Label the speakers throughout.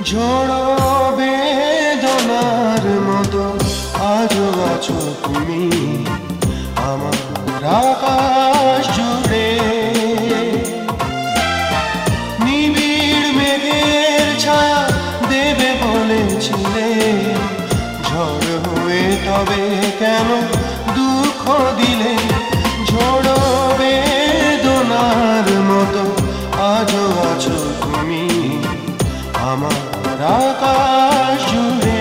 Speaker 1: ঝোড়ো বেদনার মতো আজও আছো তুমি আমার আকাশ জুড়ে। নিবিড় মেঘের ছায়া দেবে বলেছিলে, ঝড় হয়ে তবে কেন দুঃখ দিলে? ঝোড়ো বেদনার মতো আজও আছো তুমি আমার আকাশ জুড়ে।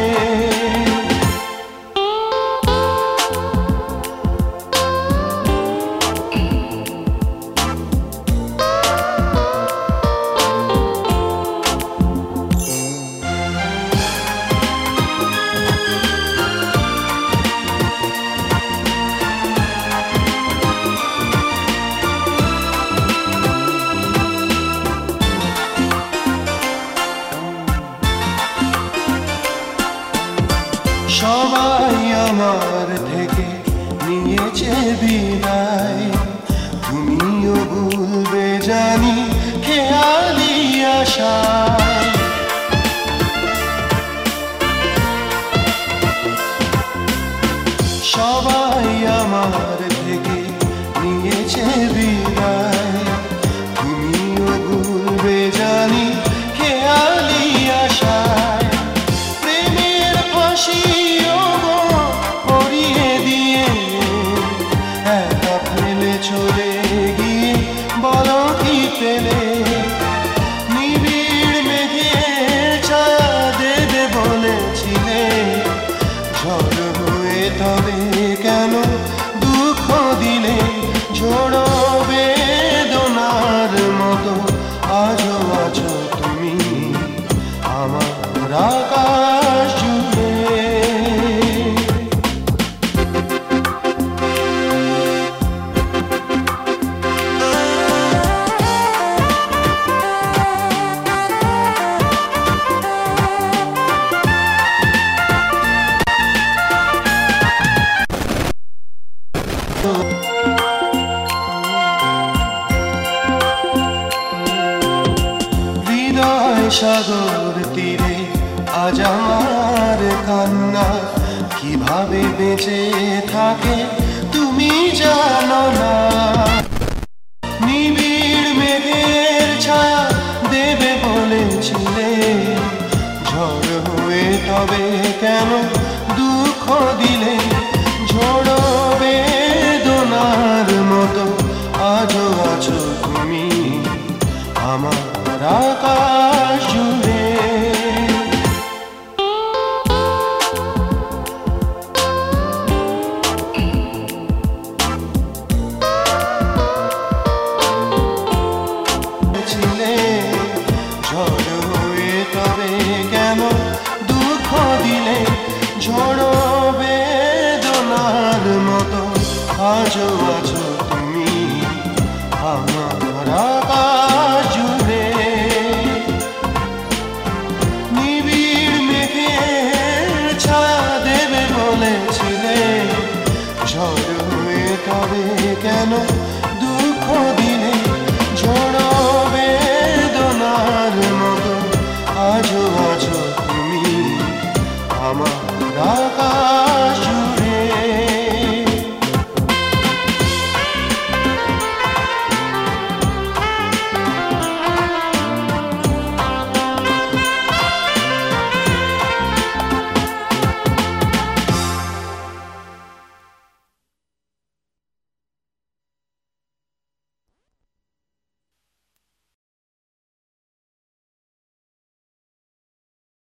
Speaker 1: সবাই আমার থেকে নিয়েছে বিদায়, তুমিও ভুলবে জানি খেয়ালি আশায়। সবাই আমার থেকে নিয়েছে বিদায়, তুমিও ভুলবে জানি খেয়ালি আশায়। প্রেমের ফাঁসি চলে গিয়ে বলো কি পেলে? নিবিড় মেঘের ছায়া দেবে বলেছিলে, ঝড় হয়ে তবে কেন দুঃখ দিলে? ঝোড়ো বেদনার মতো আজও আছো তুমি আমার আকাশ জুড়ে। হৃদয় সাগর তীরে আজ আমার কান্না, কিভাবে বেঁচে থাকে তুমি জানো না। নিবিড় মেঘের ছায়া দেবে বলেছিলে, ঝড় হয়ে তবে কেন দুঃখ দিলে? ঝোড়ো বেদনার মতো আজও আছো তুমি আমার আকাশ জুড়ে। ঝড় হয়ে তবে কেন দুঃখ দিলে? ঝোড়ো বেদনার মতো আজও আছো।